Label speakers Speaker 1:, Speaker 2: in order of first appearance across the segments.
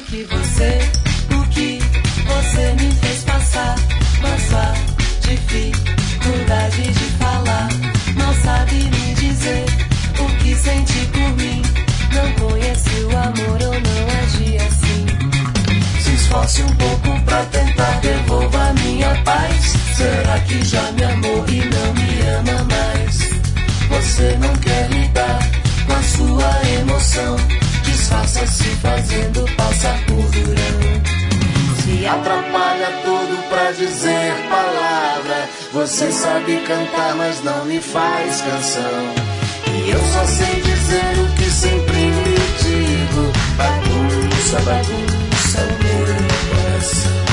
Speaker 1: o que você me fez passar. Nossa dificuldade de falar, não sabe me dizer o que sente por mim. Não conhece o amor ou não age assim. Se esforce um pouco pra tentar, devolva a minha paz. Será que já me amou e não me ama mais? Você não quer lidar com a sua emoção, disfarça-se fazendo passar por durão. Se atrapalha tudo pra dizer palavra. Você sabe cantar, mas não me faz canção. E eu só sei dizer o que sempre me digo. Bagunça, bagunça o meu coração.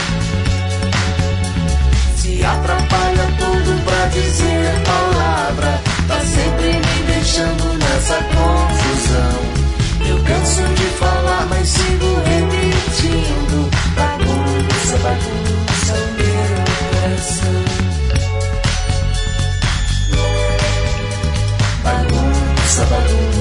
Speaker 1: Se atrapalha tudo pra dizer palavra, tá sempre me deixando nessa confusão. Eu canso de falar, mas sigo repetindo. Bagunça, bagunça o meu coração. Bagunça, bagunça